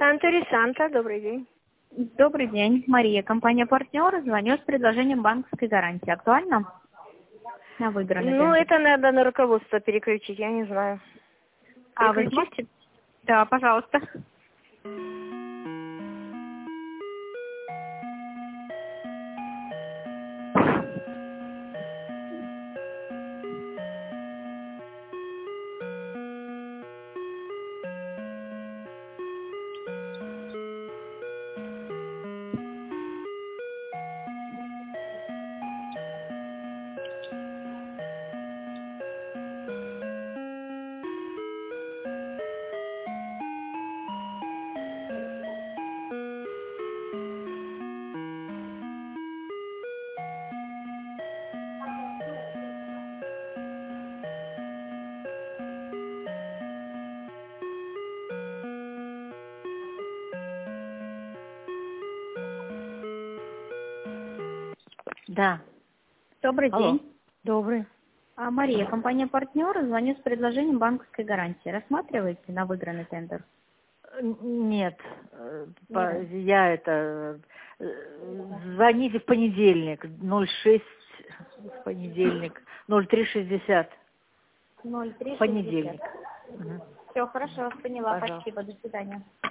Сантори Санта, добрый день. Добрый день, Мария, компания «Партнер». Звоню с предложением банковской гарантии. Актуально? На выигранный Ну, тендер. это надо на руководство переключить, я не знаю. А вы Переключить? сможете? Да, пожалуйста. Да. Добрый Алло. день. Добрый. Мария, компания «Партнер». Звоню с предложением банковской гарантии. Рассматриваете на выигранный тендер? Нет. Нет. Звоните в понедельник. 06 в понедельник. 0360. 0360. Понедельник. Все, хорошо, поняла. Пожалуйста. Спасибо. До свидания.